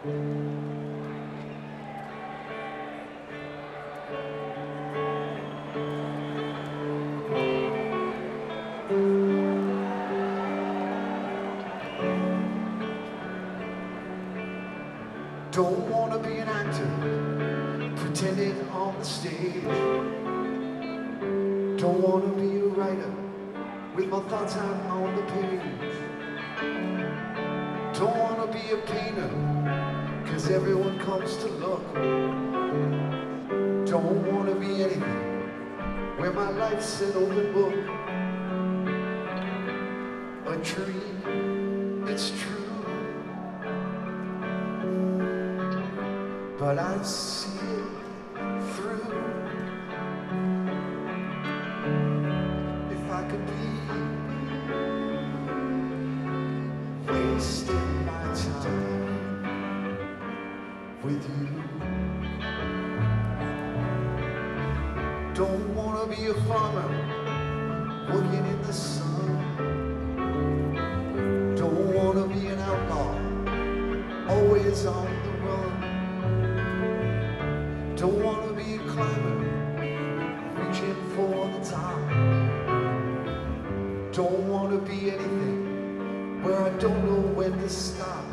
Don't wanna be an actor pretending on the stage. Don't wanna be a writer with my thoughts out on the page. Don't wanna be a painter, cause everyone comes to look. Don't wanna be anything where my life's an open book. A dream, it's true, but I see it through. If I could be wasting my time with you. Don't wanna be a farmer working in the sun. Don't wanna be an outlaw always on the run. Don't wanna be a climber reaching for the top. Don't wanna be anything where I don't know when to stop.